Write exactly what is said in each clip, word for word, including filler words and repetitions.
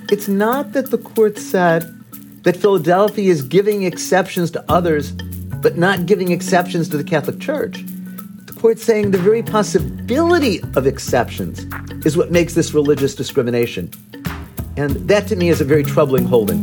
It's not that the court said that Philadelphia is giving exceptions to others, but not giving exceptions to the Catholic Church. The court's saying the very possibility of exceptions is what makes this religious discrimination. And that, to me, is a very troubling holding.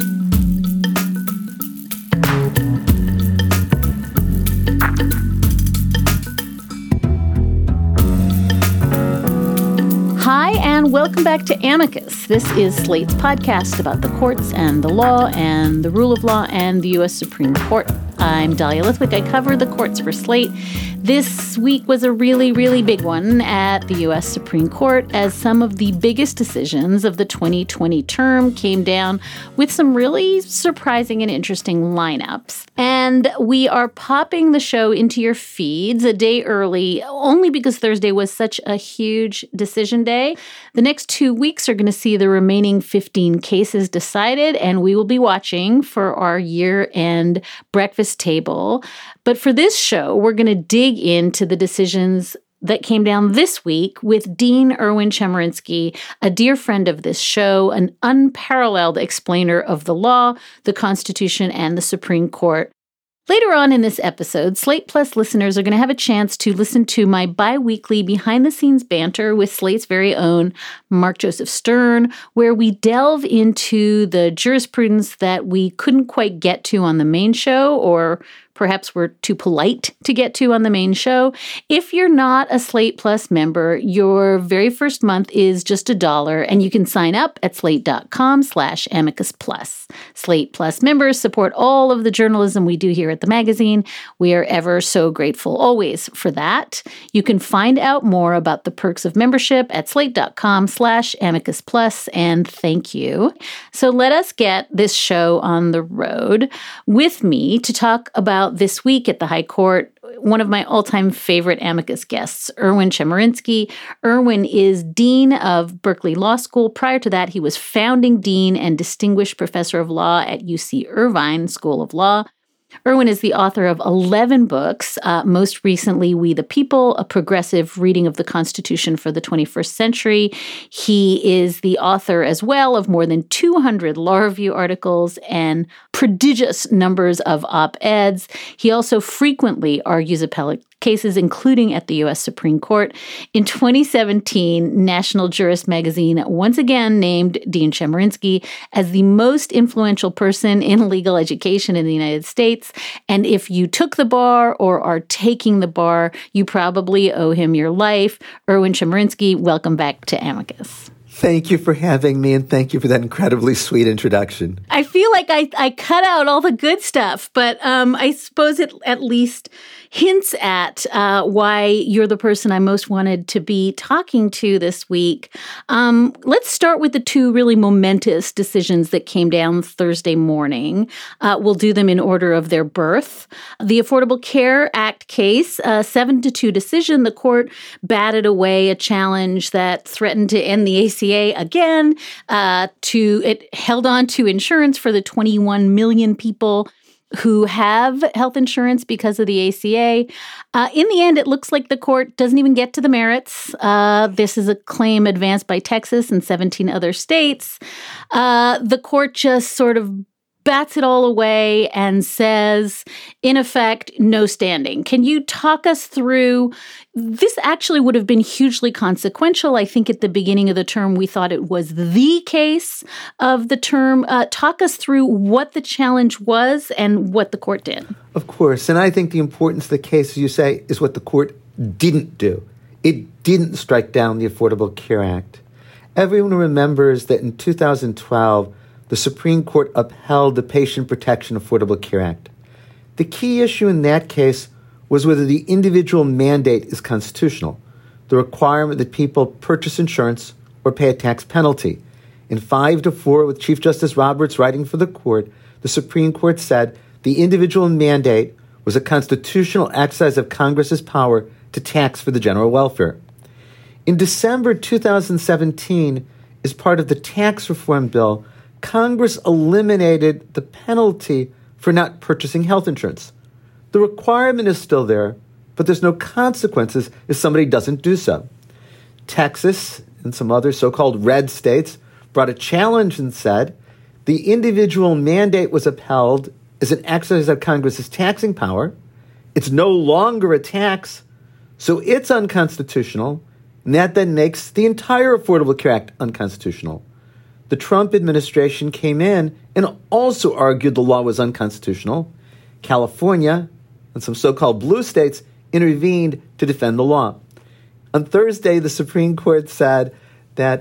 Hi, and welcome back to Amicus. This is Slate's podcast about the courts and the law and the rule of law and the U S Supreme Court. I'm Dahlia Lithwick. I cover the courts for Slate. This week was a really, really big one at the U S Supreme Court, as some of the biggest decisions of the twenty twenty term came down with some really surprising and interesting lineups. And we are popping the show into your feeds a day early, only because Thursday was such a huge decision day. The next two weeks are going to see the remaining fifteen cases decided, and we will be watching for our year-end breakfast table. But for this show, we're going to dig into the decisions that came down this week with Dean Erwin Chemerinsky, a dear friend of this show, an unparalleled explainer of the law, the Constitution, and the Supreme Court. Later on in this episode, Slate Plus listeners are going to have a chance to listen to my bi-weekly behind-the-scenes banter with Slate's very own Mark Joseph Stern, where we delve into the jurisprudence that we couldn't quite get to on the main show, or perhaps we're too polite to get to on the main show. If you're not a Slate Plus member, your very first month is just a dollar, and you can sign up at slate.com slash amicus plus. Slate Plus members support all of the journalism we do here at the magazine. We are ever so grateful always for that. You can find out more about the perks of membership at slate.com slash amicus plus, and thank you. So let us get this show on the road. With me to talk about this week at the High Court, one of my all-time favorite amicus guests, Erwin Chemerinsky. Erwin is Dean of Berkeley Law School. Prior to that, he was founding dean and distinguished professor of law at U C Irvine School of Law. Erwin is the author of eleven books, uh, most recently We the People, a progressive reading of the Constitution for the twenty-first century. He is the author as well of more than two hundred law review articles and prodigious numbers of op-eds. He also frequently argues appellate cases, including at the U S Supreme Court. In twenty seventeen, National Jurist magazine once again named Dean Chemerinsky as the most influential person in legal education in the United States. And if you took the bar or are taking the bar, you probably owe him your life. Erwin Chemerinsky, welcome back to Amicus. Thank you for having me, and thank you for that incredibly sweet introduction. I feel like I, I cut out all the good stuff, but um, I suppose it at least hints at uh, why you're the person I most wanted to be talking to this week. Um, let's start with the two really momentous decisions that came down Thursday morning. Uh, we'll do them in order of their birth. The Affordable Care Act case, a seven to two decision. The court batted away a challenge that threatened to end the A C A again. Uh, to it held on to insurance for the twenty-one million people who have health insurance because of the A C A. Uh, in the end, it looks like the court doesn't even get to the merits. Uh, this is a claim advanced by Texas and seventeen other states. Uh, the court just sort of bats it all away and says, in effect, no standing. Can you talk us through, this actually would have been hugely consequential. I think at the beginning of the term, we thought it was the case of the term. Uh, talk us through what the challenge was and what the court did. Of course. And I think the importance of the case, as you say, is what the court didn't do. It didn't strike down the Affordable Care Act. Everyone remembers that in two thousand twelve, the Supreme Court upheld the Patient Protection Affordable Care Act. The key issue in that case was whether the individual mandate is constitutional, the requirement that people purchase insurance or pay a tax penalty. In five to four, with Chief Justice Roberts writing for the court, the Supreme Court said the individual mandate was a constitutional exercise of Congress's power to tax for the general welfare. In December two thousand seventeen, as part of the tax reform bill, Congress eliminated the penalty for not purchasing health insurance. The requirement is still there, but there's no consequences if somebody doesn't do so. Texas and some other so-called red states brought a challenge and said the individual mandate was upheld as an exercise of Congress's taxing power. It's no longer a tax, so it's unconstitutional, and that then makes the entire Affordable Care Act unconstitutional. The Trump administration came in and also argued the law was unconstitutional. California and some so-called blue states intervened to defend the law. On Thursday, the Supreme Court said that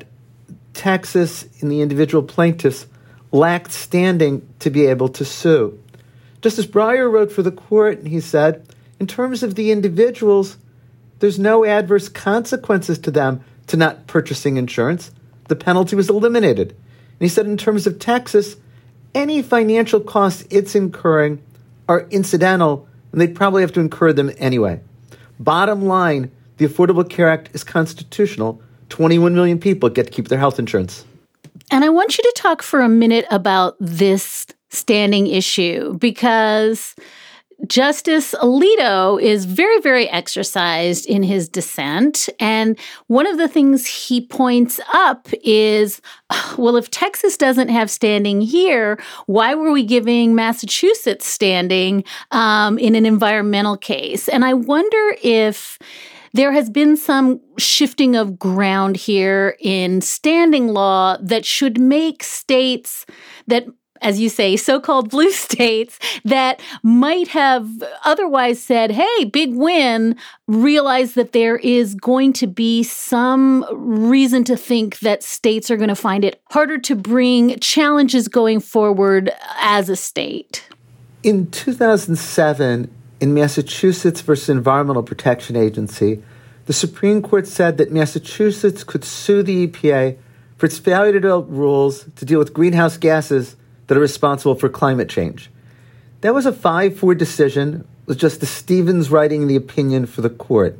Texas and the individual plaintiffs lacked standing to be able to sue. Justice Breyer wrote for the court, and he said, in terms of the individuals, there's no adverse consequences to them to not purchasing insurance. The penalty was eliminated. And he said, in terms of Texas, any financial costs it's incurring are incidental, and they probably have to incur them anyway. Bottom line, the Affordable Care Act is constitutional. twenty-one million people get to keep their health insurance. And I want you to talk for a minute about this standing issue, because Justice Alito is very, very exercised in his dissent. And one of the things he points up is, well, if Texas doesn't have standing here, why were we giving Massachusetts standing um, in an environmental case? And I wonder if there has been some shifting of ground here in standing law that should make states that, as you say, so-called blue states that might have otherwise said, hey, big win, realize that there is going to be some reason to think that states are going to find it harder to bring challenges going forward as a state. In two thousand seven, in Massachusetts versus Environmental Protection Agency, the Supreme Court said that Massachusetts could sue the E P A for its failure to develop rules to deal with greenhouse gases that are responsible for climate change. That was a five four decision, with Justice Stevens writing the opinion for the court.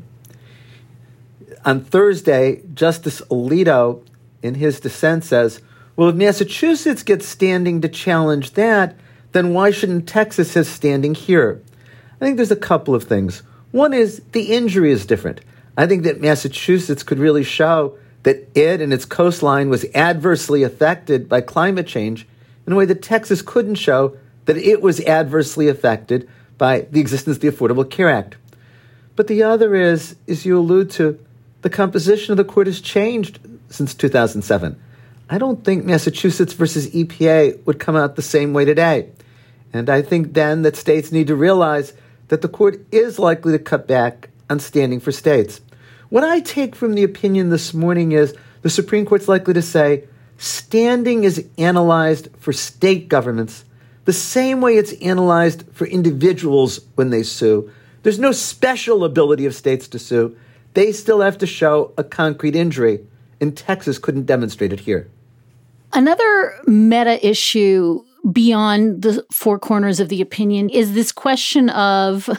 On Thursday, Justice Alito, in his dissent, says, well, if Massachusetts gets standing to challenge that, then why shouldn't Texas have standing here? I think there's a couple of things. One is the injury is different. I think that Massachusetts could really show that it and its coastline was adversely affected by climate change in a way that Texas couldn't show that it was adversely affected by the existence of the Affordable Care Act. But the other is, as you allude to, the composition of the court has changed since two thousand seven. I don't think Massachusetts versus E P A would come out the same way today. And I think then that states need to realize that the court is likely to cut back on standing for states. What I take from the opinion this morning is the Supreme Court's likely to say standing is analyzed for state governments the same way it's analyzed for individuals when they sue. There's no special ability of states to sue. They still have to show a concrete injury, and Texas couldn't demonstrate it here. Another meta issue beyond the four corners of the opinion is this question of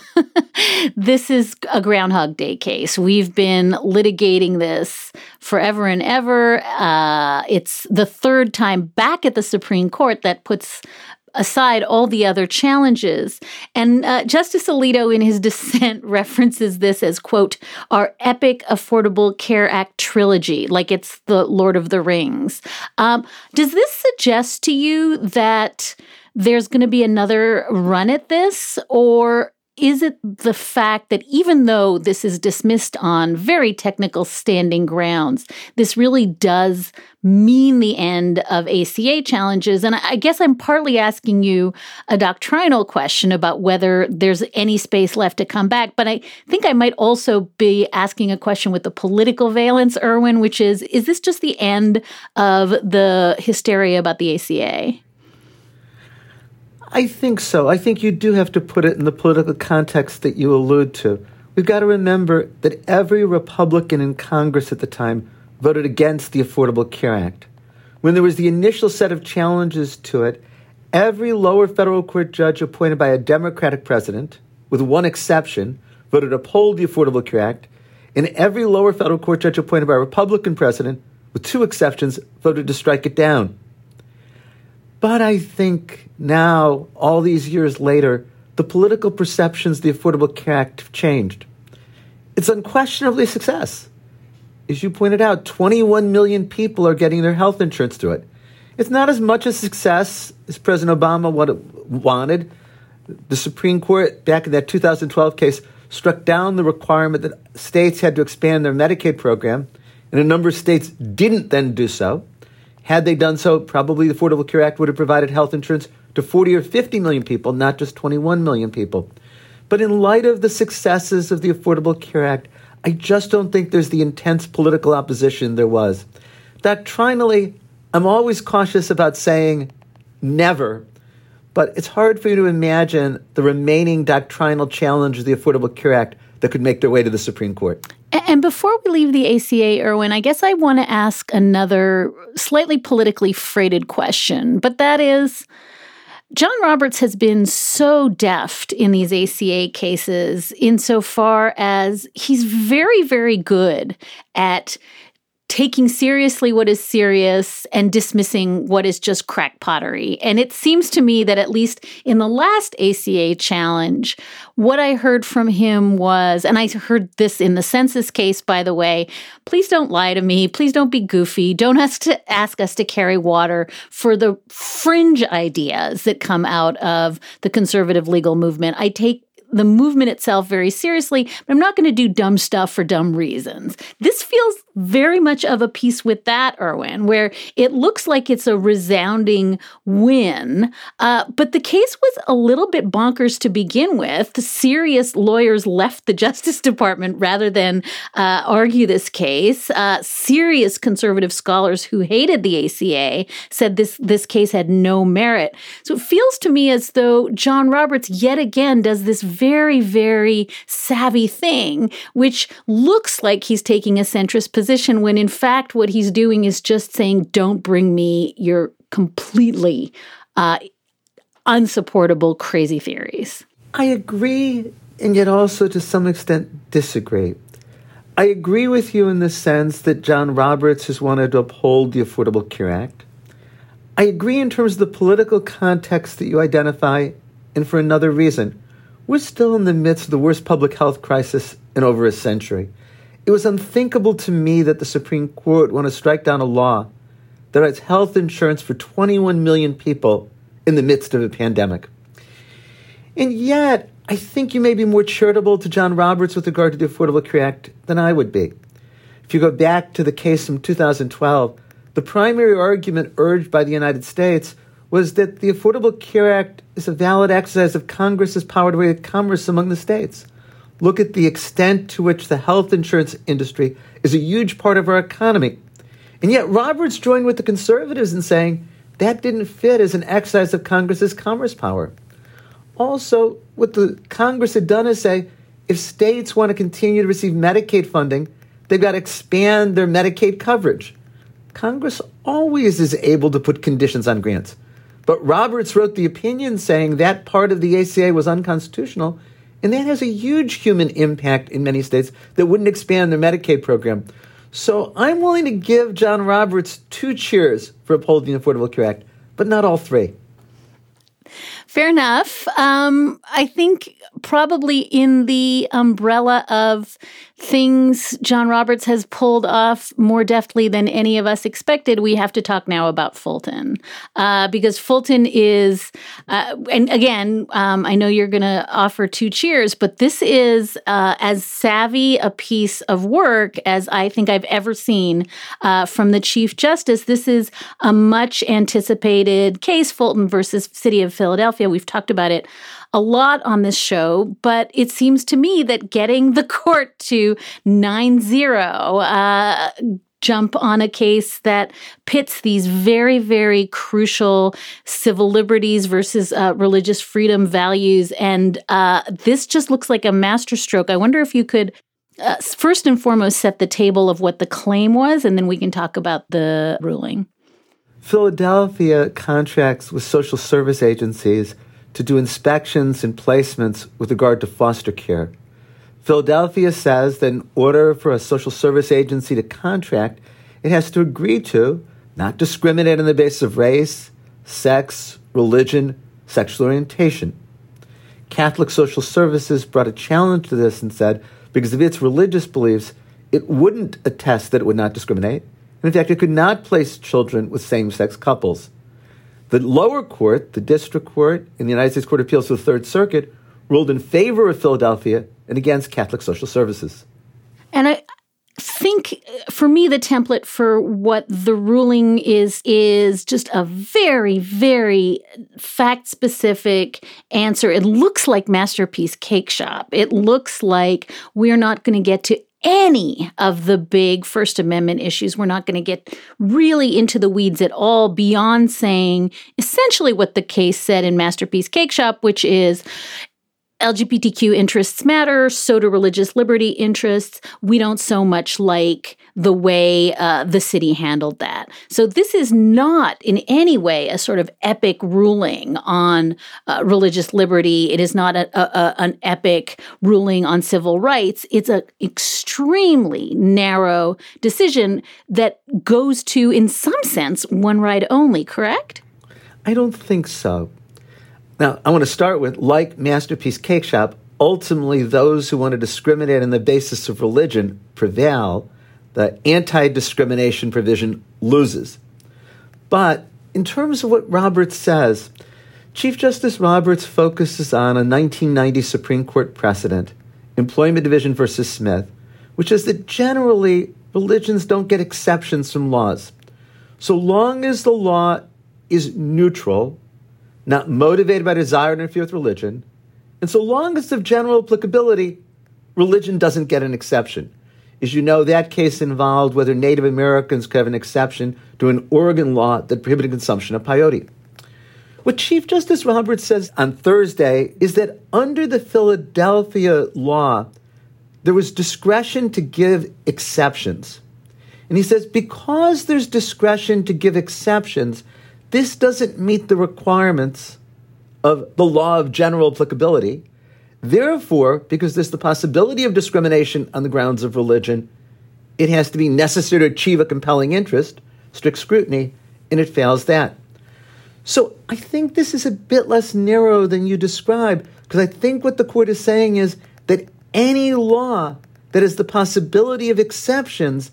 this is a Groundhog Day case. We've been litigating this forever and ever. Uh, it's the third time back at the Supreme Court that puts aside all the other challenges. And uh, Justice Alito, in his dissent, references this as, quote, our epic Affordable Care Act trilogy, like it's the Lord of the Rings. Um, does this suggest to you that there's going to be another run at this, or is it the fact that even though this is dismissed on very technical standing grounds, this really does mean the end of A C A challenges? And I guess I'm partly asking you a doctrinal question about whether there's any space left to come back. But I think I might also be asking a question with the political valence, Erwin, which is, is this just the end of the hysteria about the A C A? I think so. I think you do have to put it in the political context that you allude to. We've got to remember that every Republican in Congress at the time voted against the Affordable Care Act. When there was the initial set of challenges to it, every lower federal court judge appointed by a Democratic president, with one exception, voted to uphold the Affordable Care Act, and every lower federal court judge appointed by a Republican president, with two exceptions, voted to strike it down. But I think now, all these years later, the political perceptions of the Affordable Care Act have changed. It's unquestionably a success. as you pointed out, twenty-one million people are getting their health insurance through it. It's not as much a success as President Obama wanted. The Supreme Court, back in that two thousand twelve case, struck down the requirement that states had to expand their Medicaid program, and a number of states didn't then do so. Had they done so, probably the Affordable Care Act would have provided health insurance to forty or fifty million people, not just twenty-one million people. But in light of the successes of the Affordable Care Act, I just don't think there's the intense political opposition there was. Doctrinally, I'm always cautious about saying never, but it's hard for you to imagine the remaining doctrinal challenge of the Affordable Care Act that could make their way to the Supreme Court. And before we leave the A C A, Erwin, I guess I want to ask another slightly politically freighted question, but that is, John Roberts has been so deft in these A C A cases insofar as he's very, very good at taking seriously what is serious and dismissing what is just crack pottery. And it seems to me that at least in the last A C A challenge, what I heard from him was, and I heard this in the census case, by the way, please don't lie to me. Please don't be goofy. Don't ask to ask us to carry water for the fringe ideas that come out of the conservative legal movement. I take the movement itself very seriously, but I'm not going to do dumb stuff for dumb reasons. This feels very much of a piece with that, Erwin, where it looks like it's a resounding win, uh, but the case was a little bit bonkers to begin with. The serious lawyers left the Justice Department rather than uh, argue this case. Uh, serious conservative scholars who hated the A C A said this, this case had no merit. So it feels to me as though John Roberts yet again does this very, very savvy thing, which looks like he's taking a centrist position when in fact what he's doing is just saying, don't bring me your completely uh, unsupportable crazy theories. I agree, and yet also to some extent disagree. I agree with you in the sense that John Roberts has wanted to uphold the Affordable Care Act. I agree in terms of the political context that you identify, and for another reason. We're still in the midst of the worst public health crisis in over a century. It was unthinkable to me that the Supreme Court want to strike down a law that writes health insurance for twenty-one million people in the midst of a pandemic. And yet, I think you may be more charitable to John Roberts with regard to the Affordable Care Act than I would be. If you go back to the case from two thousand twelve, the primary argument urged by the United States was that the Affordable Care Act is a valid exercise of Congress's power to regulate commerce among the states. Look at the extent to which the health insurance industry is a huge part of our economy. And yet Roberts joined with the conservatives in saying that didn't fit as an exercise of Congress's commerce power. Also, what the Congress had done is say, if states want to continue to receive Medicaid funding, they've got to expand their Medicaid coverage. Congress always is able to put conditions on grants. But Roberts wrote the opinion saying that part of the A C A was unconstitutional, and that has a huge human impact in many states that wouldn't expand their Medicaid program. So I'm willing to give John Roberts two cheers for upholding the Affordable Care Act, but not all three. Fair enough. Um, I think probably in the umbrella of things John Roberts has pulled off more deftly than any of us expected, we have to talk now about Fulton. Uh, because Fulton is, uh, and again, um, I know you're going to offer two cheers, but this is uh, as savvy a piece of work as I think I've ever seen uh, from the Chief Justice. This is a much anticipated case, Fulton versus City of Philadelphia. We've talked about it a lot on this show, but it seems to me that getting the court to nine zero uh, jump on a case that pits these very, very crucial civil liberties versus uh, religious freedom values, and uh, this just looks like a masterstroke. I wonder if you could uh, first and foremost set the table of what the claim was, and then we can talk about the ruling. Philadelphia contracts with social service agencies to do inspections and placements with regard to foster care. Philadelphia says that in order for a social service agency to contract, it has to agree to not discriminate on the basis of race, sex, religion, sexual orientation. Catholic Social Services brought a challenge to this and said, because of its religious beliefs, It wouldn't attest that it would not discriminate. And in fact, it could not place children with same-sex couples. The lower court, the district court in the United States Court of Appeals for the Third Circuit, ruled in favor of Philadelphia and against Catholic Social Services. And I think, for me, the template for what the ruling is, is just a very, very fact-specific answer. It looks like Masterpiece Cake Shop. It looks like we're not going to get to any of the big First Amendment issues. We're not going to get really into the weeds at all beyond saying essentially what the case said in Masterpiece Cake Shop, which is L G B T Q interests matter, so do religious liberty interests. We don't so much like the way uh, the city handled that. So this is not in any way a sort of epic ruling on uh, religious liberty. It is not a, a, a, an epic ruling on civil rights. It's an extremely narrow decision that goes to, in some sense, one right only, correct? I don't think so. Now, I want to start with, like Masterpiece Cake Shop, ultimately those who want to discriminate on the basis of religion prevail. The anti-discrimination provision loses. But in terms of what Roberts says, Chief Justice Roberts focuses on a nineteen ninety Supreme Court precedent, Employment Division versus Smith, which is that generally religions don't get exceptions from laws. So long as the law is neutral, not motivated by desire to interfere with religion, and so long as it's of general applicability, religion doesn't get an exception. As you know, that case involved whether Native Americans could have an exception to an Oregon law that prohibited consumption of peyote. What Chief Justice Roberts says on Thursday is that under the Philadelphia law, there was discretion to give exceptions. And he says, because there's discretion to give exceptions, this doesn't meet the requirements of the law of general applicability. Therefore, because there's the possibility of discrimination on the grounds of religion, it has to be necessary to achieve a compelling interest, strict scrutiny, and it fails that. So I think this is a bit less narrow than you described, because I think what the court is saying is that any law that has the possibility of exceptions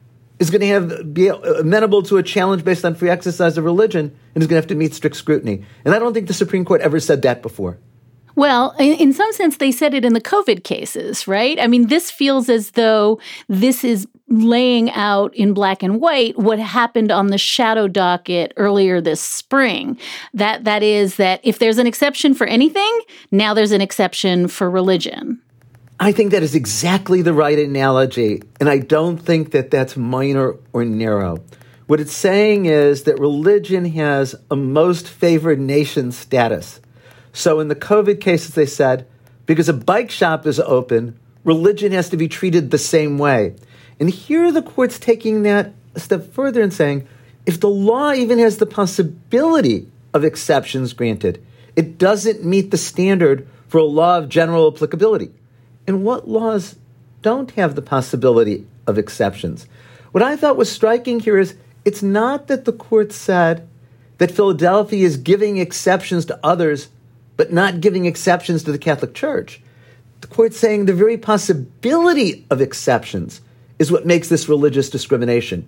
is going to have be amenable to a challenge based on free exercise of religion and is going to have to meet strict scrutiny. And I don't think the Supreme Court ever said that before. Well, in some sense, they said it in the COVID cases, right? I mean, this feels as though this is laying out in black and white what happened on the shadow docket earlier this spring. That that is that if there's an exception for anything, now there's an exception for religion. I think that is exactly the right analogy, and I don't think that that's minor or narrow. What it's saying is that religion has a most favored nation status. So in the COVID cases, they said, because a bike shop is open, religion has to be treated the same way. And here the court's taking that a step further and saying, if the law even has the possibility of exceptions granted, it doesn't meet the standard for a law of general applicability. And what laws don't have the possibility of exceptions? What I thought was striking here is it's not that the court said that Philadelphia is giving exceptions to others, but not giving exceptions to the Catholic Church. The court's saying the very possibility of exceptions is what makes this religious discrimination.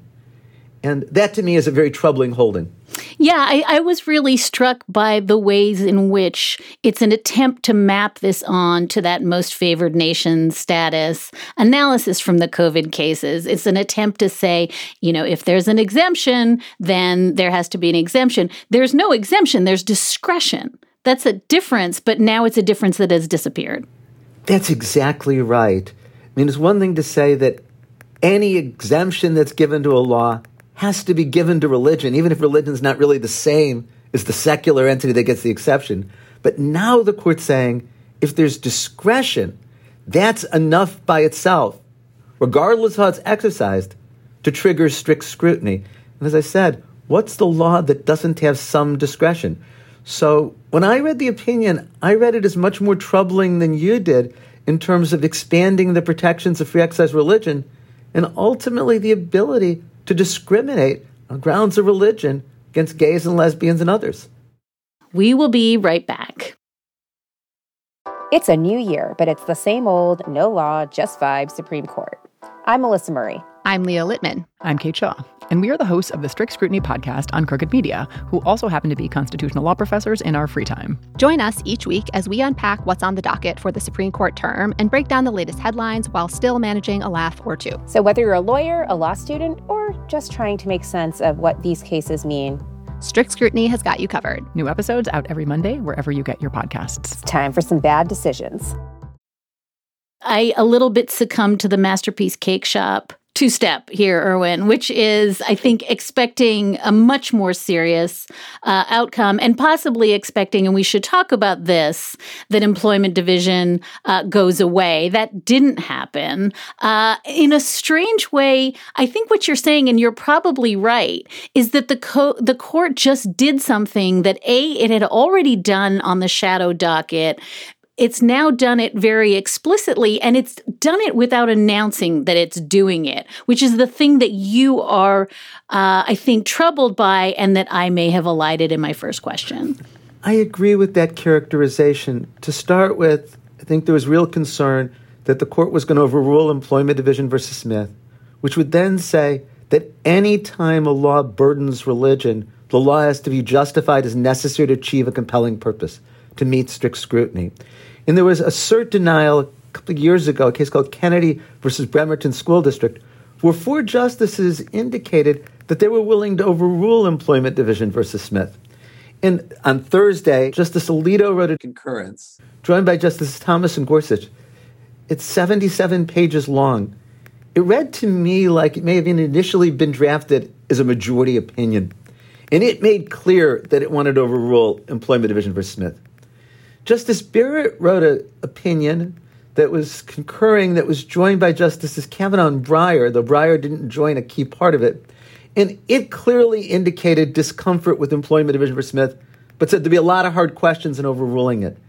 And that, to me, is a very troubling holding. Yeah, I, I was really struck by the ways in which it's an attempt to map this on to that most favored nation status analysis from the COVID cases. It's an attempt to say, you know, if there's an exemption, then there has to be an exemption. There's no exemption, there's discretion. That's a difference, but now it's a difference that has disappeared. That's exactly right. I mean, it's one thing to say that any exemption that's given to a law has to be given to religion, even if religion's not really the same as the secular entity that gets the exception. But now the court's saying, if there's discretion, that's enough by itself, regardless of how it's exercised, to trigger strict scrutiny. And as I said, what's the law that doesn't have some discretion? So when I read the opinion, I read it as much more troubling than you did in terms of expanding the protections of free exercise religion and ultimately the ability to discriminate on grounds of religion against gays and lesbians and others. We will be right back. It's a new year, but it's the same old, no law, just vibes Supreme Court. I'm Melissa Murray. I'm Leah Littman. I'm Kate Shaw. And we are the hosts of the Strict Scrutiny podcast on Crooked Media, who also happen to be constitutional law professors in our free time. Join us each week as we unpack what's on the docket for the Supreme Court term and break down the latest headlines while still managing a laugh or two. So whether you're a lawyer, a law student, or just trying to make sense of what these cases mean, Strict Scrutiny has got you covered. New episodes out every Monday, wherever you get your podcasts. It's time for some bad decisions. I a little bit succumbed to the Masterpiece Cake Shop two-step here, Erwin, which is, I think, expecting a much more serious uh, outcome and possibly expecting, and we should talk about this, that employment division uh, goes away. That didn't happen. Uh, in a strange way, I think what you're saying, and you're probably right, is that the co- the court just did something that, A, it had already done on the shadow docket. It's now done it very explicitly, and it's done it without announcing that it's doing it, which is the thing that you are, uh, I think, troubled by and that I may have elided in my first question. I agree with that characterization. To start with, I think there was real concern that the court was going to overrule Employment Division versus Smith, which would then say that any time a law burdens religion, the law has to be justified as necessary to achieve a compelling purpose, to meet strict scrutiny. And there was a cert denial a couple of years ago, a case called Kennedy versus Bremerton School District, where four justices indicated that they were willing to overrule Employment Division versus Smith. And on Thursday, Justice Alito wrote a concurrence, joined by Justices Thomas and Gorsuch. It's seventy-seven pages long. It read to me like it may have initially been drafted as a majority opinion. And it made clear that it wanted to overrule Employment Division versus Smith. Justice Barrett wrote an opinion that was concurring, that was joined by Justices Kavanaugh and Breyer, though Breyer didn't join a key part of it. And it clearly indicated discomfort with Employment Division versus Smith, but said there'd be a lot of hard questions in overruling it.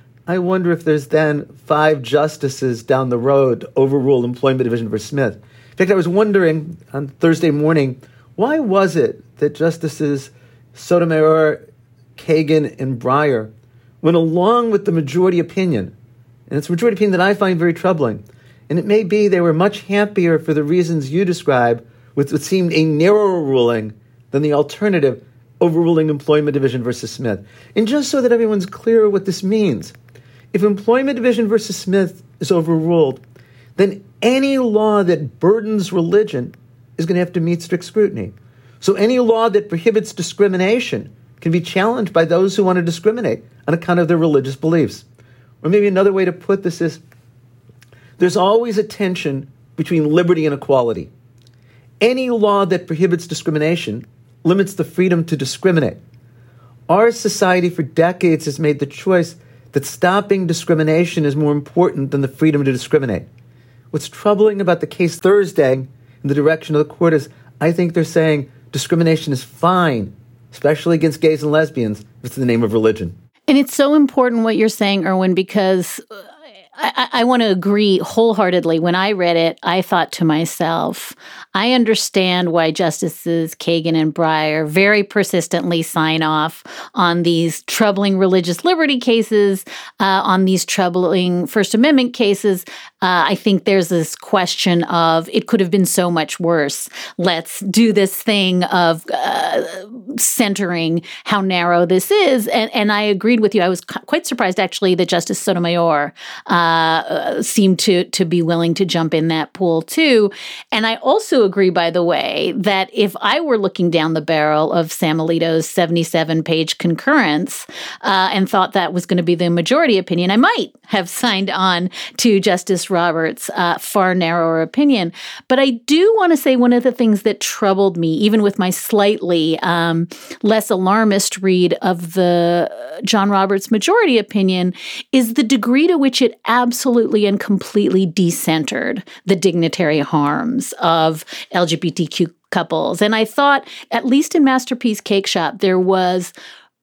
I wonder if there's then five justices down the road to overrule Employment Division versus Smith. In fact, I was wondering on Thursday morning, why was it that Justices Sotomayor, Kagan, and Breyer went along with the majority opinion? And it's a majority opinion that I find very troubling. And it may be they were much happier for the reasons you describe with what seemed a narrower ruling than the alternative, overruling Employment Division versus Smith. And just so that everyone's clear what this means, if Employment Division versus Smith is overruled, then any law that burdens religion is going to have to meet strict scrutiny. So any law that prohibits discrimination can be challenged by those who want to discriminate on account of their religious beliefs. Or maybe another way to put this is, there's always a tension between liberty and equality. Any law that prohibits discrimination limits the freedom to discriminate. Our society for decades has made the choice that stopping discrimination is more important than the freedom to discriminate. What's troubling about the case Thursday in the direction of the court is, I think they're saying discrimination is fine, especially against gays and lesbians, if it's in the name of religion. And it's so important what you're saying, Erwin, because I, I want to agree wholeheartedly. When I read it, I thought to myself, I understand why Justices Kagan and Breyer very persistently sign off on these troubling religious liberty cases, uh, on these troubling First Amendment cases. Uh, I think there's this question of it could have been so much worse. Let's do this thing of uh, centering how narrow this is. And, and I agreed with you. I was quite surprised, actually, that Justice Sotomayor uh, seemed to, to be willing to jump in that pool, too. And I also agree, by the way, that if I were looking down the barrel of Sam Alito's seventy-seven page concurrence uh, and thought that was going to be the majority opinion, I might have signed on to Justice Roberts' uh, far narrower opinion. But I do want to say one of the things that troubled me, even with my slightly um, less alarmist read of the John Roberts majority opinion, is the degree to which it absolutely and completely decentered the dignitary harms of L G B T Q couples. And I thought, at least in Masterpiece Cake Shop, there was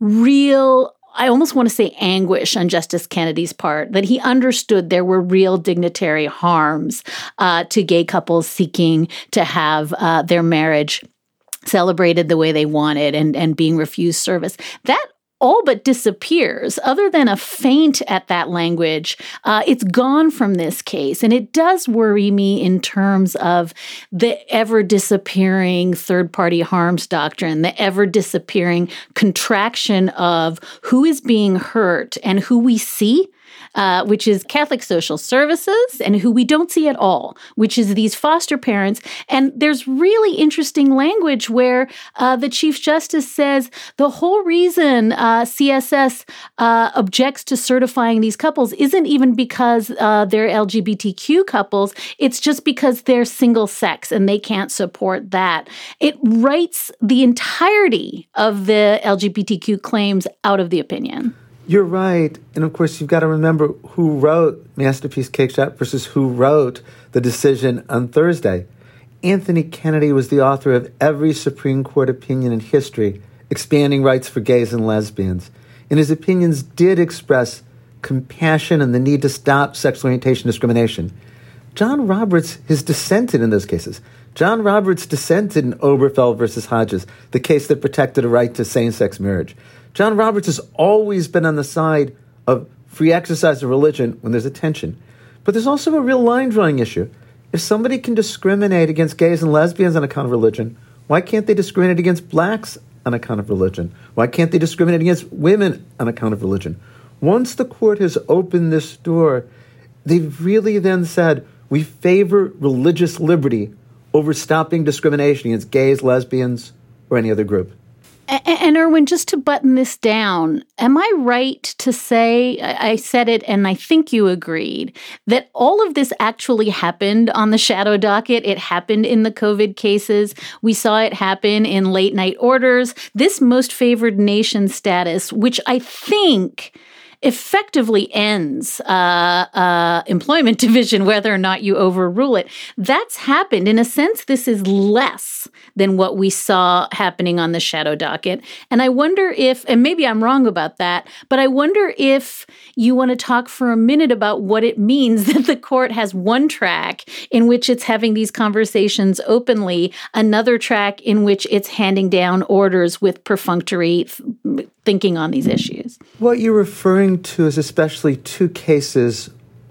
real, I almost want to say anguish on Justice Kennedy's part, that he understood there were real dignitary harms uh, to gay couples seeking to have uh, their marriage celebrated the way they wanted and, and being refused service. That all but disappears. Other than a feint at that language, uh, it's gone from this case. And it does worry me in terms of the ever-disappearing third-party harms doctrine, the ever-disappearing contraction of who is being hurt and who we see, Uh, which is Catholic Social Services, and who we don't see at all, which is these foster parents. And there's really interesting language where uh, the Chief Justice says the whole reason uh, C S S uh, objects to certifying these couples isn't even because uh, they're L G B T Q couples, it's just because they're single sex and they can't support that. It writes the entirety of the L G B T Q claims out of the opinion. You're right. And of course, you've got to remember who wrote Masterpiece Cake Shop versus who wrote the decision on Thursday. Anthony Kennedy was the author of every Supreme Court opinion in history expanding rights for gays and lesbians. And his opinions did express compassion and the need to stop sexual orientation discrimination. John Roberts has dissented in those cases. John Roberts dissented in Oberfeld versus Hodges, the case that protected a right to same-sex marriage. John Roberts has always been on the side of free exercise of religion when there's a tension. But there's also a real line-drawing issue. If somebody can discriminate against gays and lesbians on account of religion, why can't they discriminate against blacks on account of religion? Why can't they discriminate against women on account of religion? Once the court has opened this door, they've really then said, we favor religious liberty over stopping discrimination against gays, lesbians, or any other group. And Erwin, just to button this down, am I right to say, I said it and I think you agreed, that all of this actually happened on the shadow docket? It happened in the COVID cases. We saw it happen in late night orders. This most favored nation status, which I think effectively ends uh, uh, employment division, whether or not you overrule it. That's happened. In a sense, this is less than what we saw happening on the shadow docket. And I wonder if, and maybe I'm wrong about that, but I wonder if you want to talk for a minute about what it means that the court has one track in which it's having these conversations openly, another track in which it's handing down orders with perfunctory th- thinking on these issues. What you're referring to is especially two cases,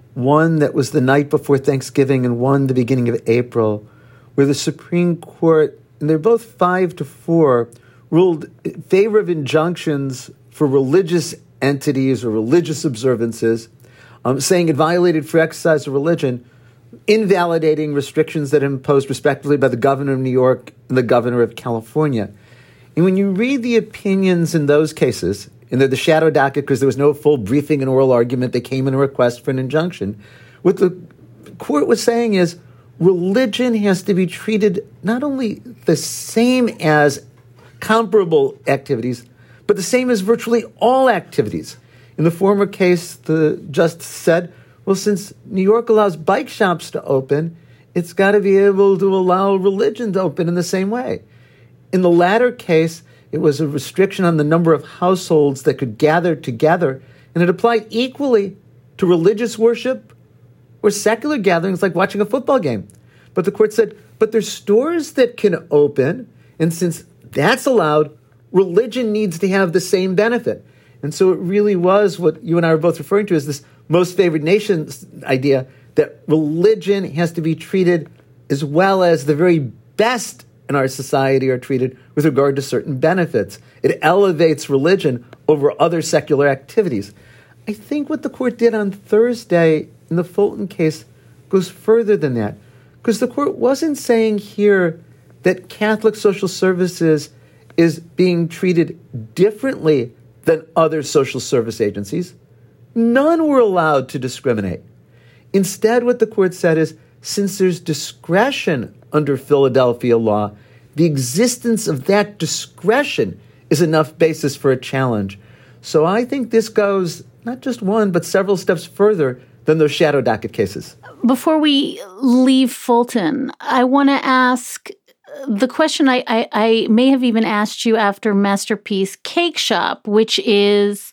one that was the night before Thanksgiving and one the beginning of April, where the Supreme Court, and they're both five to four, ruled in favor of injunctions for religious entities or religious observances, um, saying it violated free exercise of religion, invalidating restrictions that imposed respectively by the governor of New York and the governor of California. And when you read the opinions in those cases, and they're the shadow docket because there was no full briefing and oral argument, they came in a request for an injunction, what the court was saying is religion has to be treated not only the same as comparable activities, but the same as virtually all activities. In the former case, the justice said, well, since New York allows bike shops to open, it's got to be able to allow religion to open in the same way. In the latter case, it was a restriction on the number of households that could gather together, and it applied equally to religious worship or secular gatherings like watching a football game. But the court said, but there's stores that can open, and since that's allowed, religion needs to have the same benefit. And so it really was what you and I were both referring to as this most favored nation idea, that religion has to be treated as well as the very best in our society are treated with regard to certain benefits. It elevates religion over other secular activities. I think what the court did on Thursday in the Fulton case goes further than that, because the court wasn't saying here that Catholic Social Services is being treated differently than other social service agencies. None were allowed to discriminate. Instead, what the court said is, since there's discretion under Philadelphia law, the existence of that discretion is enough basis for a challenge. So I think this goes not just one, but several steps further than those shadow docket cases. Before we leave Fulton, I want to ask the question I, I, I may have even asked you after Masterpiece Cake Shop, which is,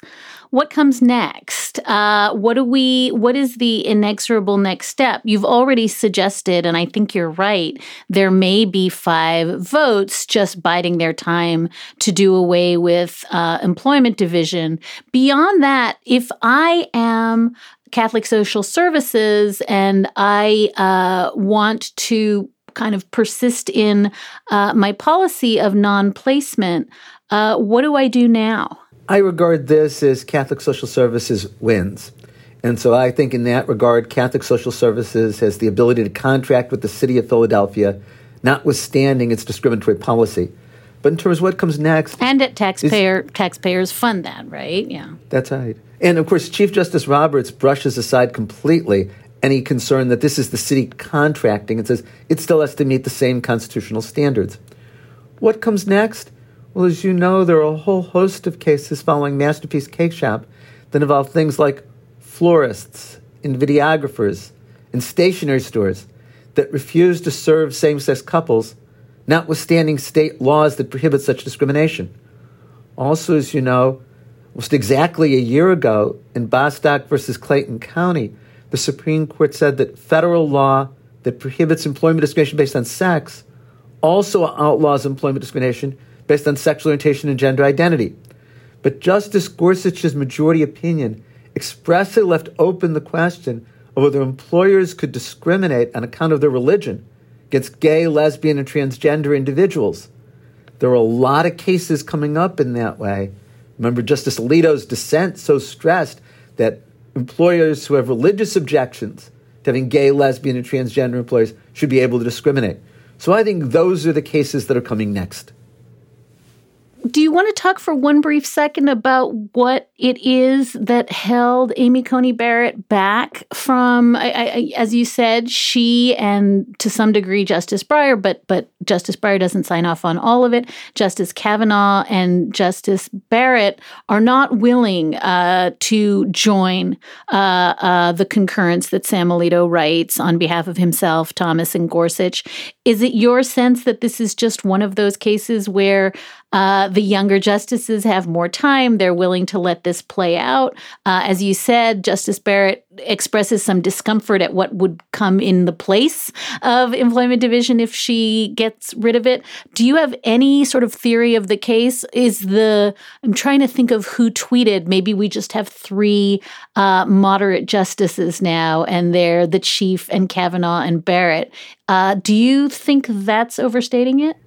what comes next? Uh, what do we? What is the inexorable next step? You've already suggested, and I think you're right, there may be five votes just biding their time to do away with uh, employment division. Beyond that, if I am Catholic Social Services and I uh, want to kind of persist in uh, my policy of non-placement, uh, what do I do now? I regard this as Catholic Social Services wins. And so I think in that regard, Catholic Social Services has the ability to contract with the city of Philadelphia, notwithstanding its discriminatory policy. But in terms of what comes next... And that taxpayer, taxpayers fund that, right? Yeah. That's right. And of course, Chief Justice Roberts brushes aside completely any concern that this is the city contracting and says it still has to meet the same constitutional standards. What comes next? Well, as you know, there are a whole host of cases following Masterpiece Cake Shop that involve things like florists and videographers and stationery stores that refuse to serve same-sex couples, notwithstanding state laws that prohibit such discrimination. Also, as you know, almost exactly a year ago in Bostock versus Clayton County, the Supreme Court said that federal law that prohibits employment discrimination based on sex also outlaws employment discrimination based on sexual orientation and gender identity. But Justice Gorsuch's majority opinion expressly left open the question of whether employers could discriminate on account of their religion against gay, lesbian, and transgender individuals. There are a lot of cases coming up in that way. Remember, Justice Alito's dissent so stressed that employers who have religious objections to having gay, lesbian, and transgender employees should be able to discriminate. So I think those are the cases that are coming next. Do you want to talk for one brief second about what it is that held Amy Coney Barrett back from, I, I, as you said, she and to some degree Justice Breyer, but but Justice Breyer doesn't sign off on all of it. Justice Kavanaugh and Justice Barrett are not willing uh, to join uh, uh, the concurrence that Sam Alito writes on behalf of himself, Thomas, and Gorsuch. Is it your sense that this is just one of those cases where Uh, the younger justices have more time? They're willing to let this play out. Uh, as you said, Justice Barrett expresses some discomfort at what would come in the place of employment division if she gets rid of it. Do you have any sort of theory of the case? Is the, I'm trying to think of who tweeted, maybe we just have three uh, moderate justices now, and they're the Chief and Kavanaugh and Barrett. Uh, do you think that's overstating it?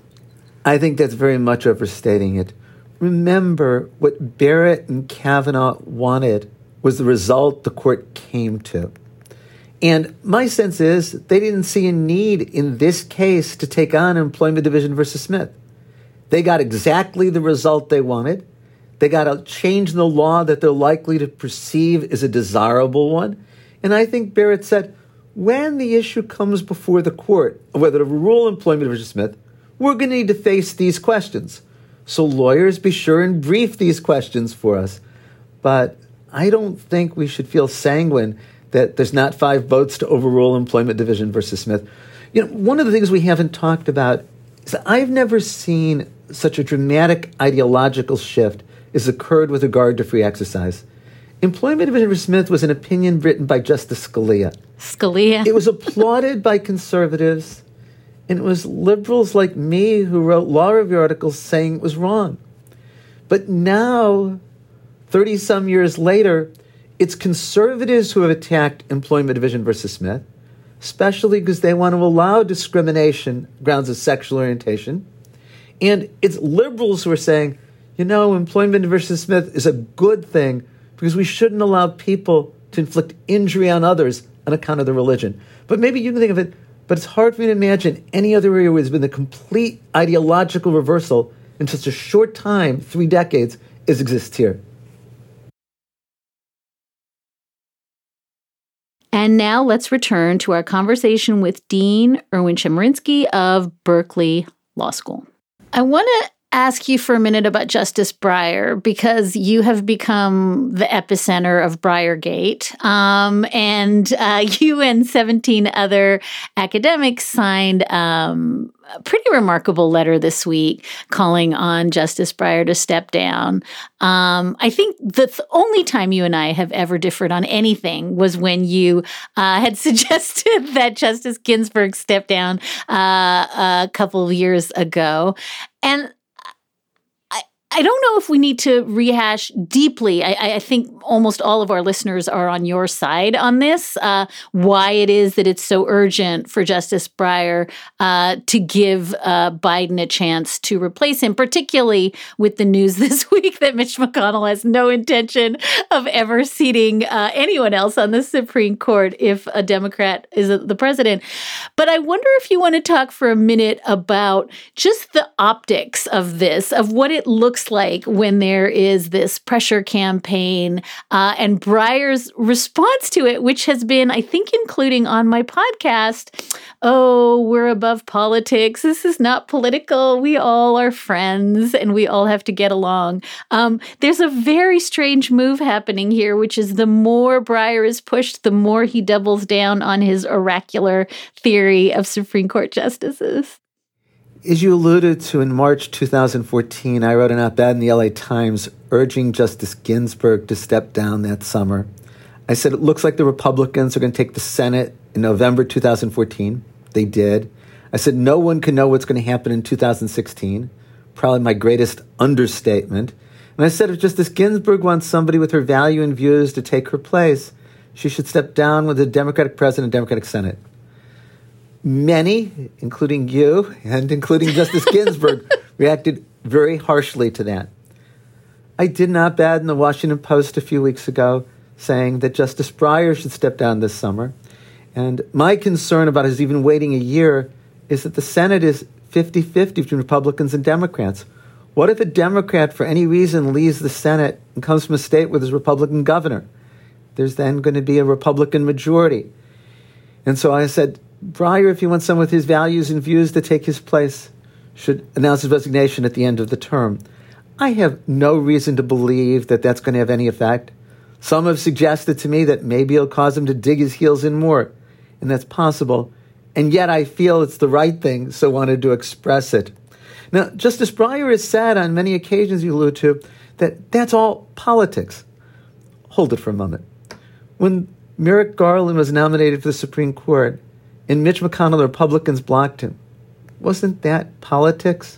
I think that's very much overstating it. Remember, what Barrett and Kavanaugh wanted was the result the court came to. And my sense is they didn't see a need in this case to take on Employment Division versus Smith. They got exactly the result they wanted. They got a change in the law that they're likely to perceive as a desirable one. And I think Barrett said, when the issue comes before the court of whether to rule Employment versus Smith, we're going to need to face these questions. So lawyers, be sure and brief these questions for us. But I don't think we should feel sanguine that there's not five votes to overrule Employment Division versus Smith. You know, one of the things we haven't talked about is that I've never seen such a dramatic ideological shift as occurred with regard to free exercise. Employment Division versus Smith was an opinion written by Justice Scalia. Scalia. It was applauded by conservatives. And it was liberals like me who wrote law review articles saying it was wrong. But now, thirty-some years later, it's conservatives who have attacked Employment Division versus Smith, especially because they want to allow discrimination grounds of sexual orientation. And it's liberals who are saying, you know, Employment versus Smith is a good thing because we shouldn't allow people to inflict injury on others on account of their religion. But maybe you can think of it, but it's hard for me to imagine any other area where there's been a complete ideological reversal in such a short time, three decades, as exists here. And now let's return to our conversation with Dean Erwin Chemerinsky of Berkeley Law School. I want to ask you for a minute about Justice Breyer, because you have become the epicenter of Breyergate. Um, and uh, you and seventeen other academics signed um, a pretty remarkable letter this week calling on Justice Breyer to step down. Um, I think the th- only time you and I have ever differed on anything was when you uh, had suggested that Justice Ginsburg step down uh, a couple of years ago. And I don't know if we need to rehash deeply. I, I think almost all of our listeners are on your side on this, uh, why it is that it's so urgent for Justice Breyer uh, to give uh, Biden a chance to replace him, particularly with the news this week that Mitch McConnell has no intention of ever seating uh, anyone else on the Supreme Court if a Democrat is the president. But I wonder if you want to talk for a minute about just the optics of this, of what it looks like when there is this pressure campaign uh, and Breyer's response to it, which has been, I think, including on my podcast, oh, we're above politics. This is not political. We all are friends and we all have to get along. Um, there's a very strange move happening here, which is the more Breyer is pushed, the more he doubles down on his oracular theory of Supreme Court justices. As you alluded to, in March two thousand fourteen, I wrote an op-ed in the L A Times urging Justice Ginsburg to step down that summer. I said it looks like the Republicans are going to take the Senate in November two thousand fourteen. They did. I said no one can know what's going to happen in two thousand sixteen. Probably my greatest understatement. And I said if Justice Ginsburg wants somebody with her value and views to take her place, she should step down with a Democratic president and Democratic Senate. Many, including you and including Justice Ginsburg, reacted very harshly to that. I did an op-ed in the Washington Post a few weeks ago saying that Justice Breyer should step down this summer. And my concern about his even waiting a year is that the Senate is fifty-fifty between Republicans and Democrats. What if a Democrat, for any reason, leaves the Senate and comes from a state with his Republican governor? There's then going to be a Republican majority. And so I said, Breyer, if he wants someone with his values and views to take his place, should announce his resignation at the end of the term. I have no reason to believe that that's going to have any effect. Some have suggested to me that maybe it'll cause him to dig his heels in more, and that's possible. And yet I feel it's the right thing, so wanted to express it. Now, Justice Breyer has said on many occasions, you allude to, that that's all politics. Hold it for a moment. When Merrick Garland was nominated for the Supreme Court, and Mitch McConnell, the Republicans, blocked him. Wasn't that politics?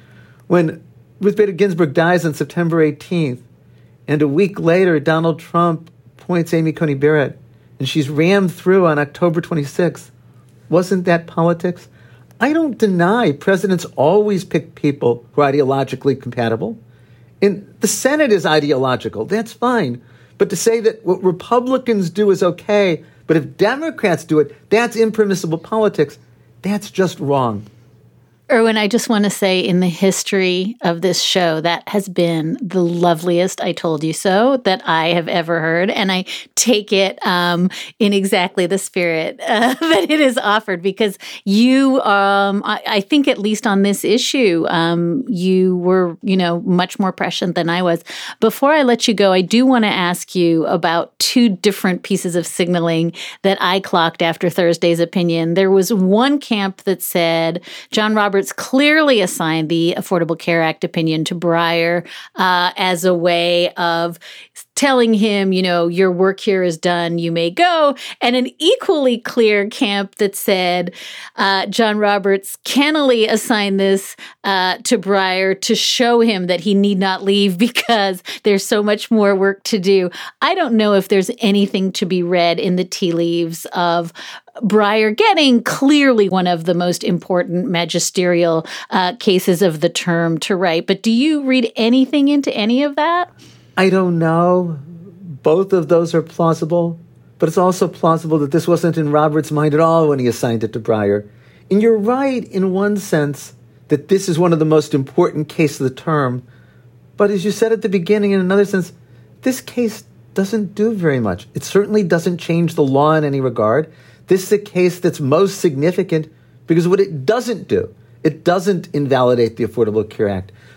When Ruth Bader Ginsburg dies on September eighteenth, and a week later Donald Trump appoints Amy Coney Barrett, and she's rammed through on October twenty-sixth, wasn't that politics? I don't deny presidents always pick people who are ideologically compatible. And the Senate is ideological. That's fine. But to say that what Republicans do is okay, but if Democrats do it, that's impermissible politics. That's just wrong. Erwin, I just want to say in the history of this show, that has been the loveliest I told you so that I have ever heard. And I take it um, in exactly the spirit uh, that it is offered, because you, um, I, I think at least on this issue, um, you were, you know, much more prescient than I was. Before I let you go, I do want to ask you about two different pieces of signaling that I clocked after Thursday's opinion. There was one camp that said John Roberts clearly assigned the Affordable Care Act opinion to Breyer uh, as a way of telling him, you know, your work here is done, you may go. And an equally clear camp that said uh, John Roberts cannily assigned this uh, to Breyer to show him that he need not leave because there's so much more work to do. I don't know if there's anything to be read in the tea leaves of Breyer getting clearly one of the most important magisterial uh, cases of the term to write. But do you read anything into any of that? I don't know. Both of those are plausible, but it's also plausible that this wasn't in Roberts' mind at all when he assigned it to Breyer. And you're right in one sense that this is one of the most important cases of the term. But as you said at the beginning, in another sense, this case doesn't do very much. It certainly doesn't change the law in any regard. This is a case that's most significant because what it doesn't do, it doesn't invalidate the Affordable Care Act.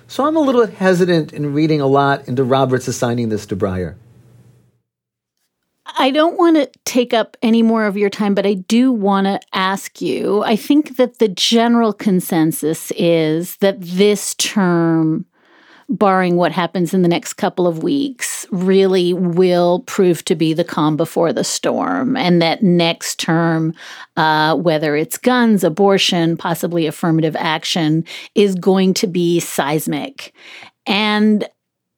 So I'm a little hesitant in reading a lot into Roberts assigning this to Breyer. I don't want to take up any more of your time, but I do want to ask you, I think that the general consensus is that this term, barring what happens in the next couple of weeks, really will prove to be the calm before the storm. And that next term, uh, whether it's guns, abortion, possibly affirmative action, is going to be seismic. And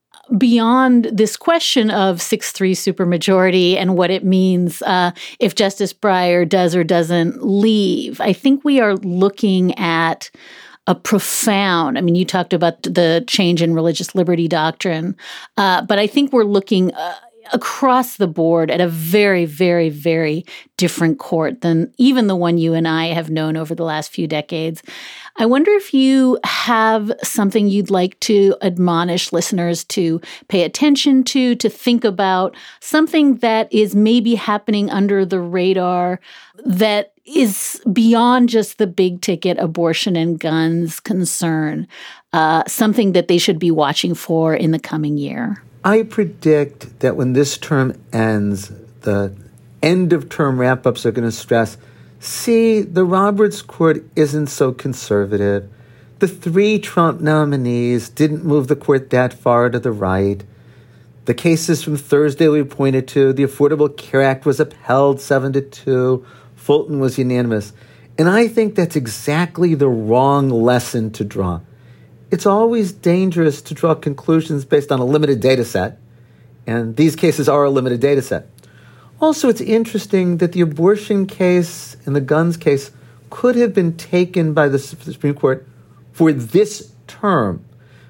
beyond this question of six three supermajority and what it means uh, if Justice Breyer does or doesn't leave, I think we are looking at a profound, I mean, you talked about the change in religious liberty doctrine, uh, but I think we're looking uh, across the board at a very, very, very different court than even the one you and I have known over the last few decades. I wonder if you have something you'd like to admonish listeners to pay attention to, to think about, something that is maybe happening under the radar that is beyond just the big ticket abortion and guns concern, uh, something that they should be watching for in the coming year. I predict that when this term ends, the end of term wrap-ups are going to stress, see, the Roberts court isn't so conservative. The three Trump nominees didn't move the court that far to the right. The cases from Thursday we pointed to, the Affordable Care Act was upheld seven to two. Fulton was unanimous. And I think that's exactly the wrong lesson to draw. It's always dangerous to draw conclusions based on a limited data set. And these cases are a limited data set. Also, it's interesting that the abortion case and the guns case could have been taken by the Supreme Court for this term.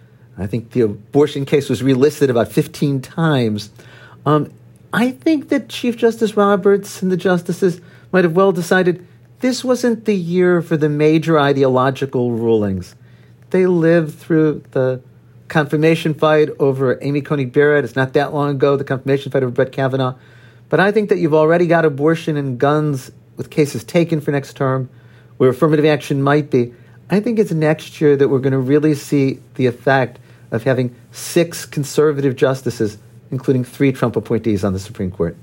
I think the abortion case was relisted about fifteen times. Um, I think that Chief Justice Roberts and the justices might have well decided this wasn't the year for the major ideological rulings. They lived through the confirmation fight over Amy Coney Barrett. It's not that long ago, the confirmation fight over Brett Kavanaugh. But I think that you've already got abortion and guns with cases taken for next term, where affirmative action might be. I think it's next year that we're going to really see the effect of having six conservative justices, including three Trump appointees on the Supreme Court.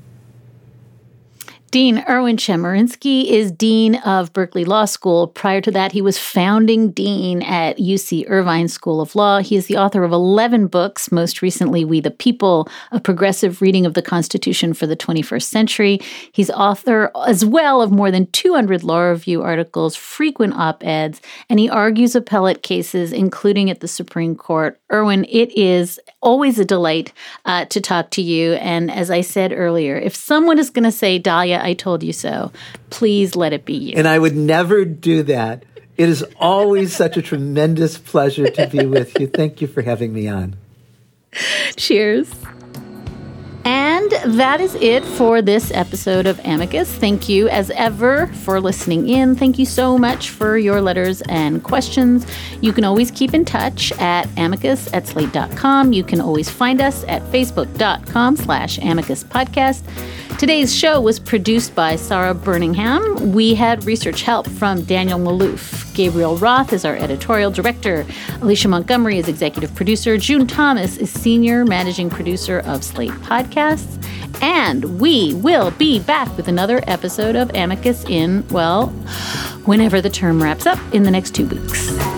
Dean Erwin Chemerinsky is Dean of Berkeley Law School. Prior to that, he was founding dean at U C Irvine School of Law. He is the author of eleven books, most recently We the People, a progressive reading of the Constitution for the twenty-first century. He's author as well of more than two hundred law review articles, frequent op-eds, and he argues appellate cases, including at the Supreme Court. Erwin, it is always a delight uh, to talk to you. And as I said earlier, if someone is going to say, Dahlia, I told you so, please let it be you. And I would never do that. It is always such a tremendous pleasure to be with you. Thank you for having me on. Cheers. And that is it for this episode of Amicus. Thank you, as ever, for listening in. Thank you so much for your letters and questions. You can always keep in touch at amicus at slate dot com. You can always find us at facebook.com slash amicus podcast. Today's show was produced by Sarah Birmingham. We had research help from Daniel Maloof. Gabriel Roth is our editorial director. Alicia Montgomery is executive producer. June Thomas is senior managing producer of Slate Podcasts. And we will be back with another episode of Amicus in, well, whenever the term wraps up in the next two weeks.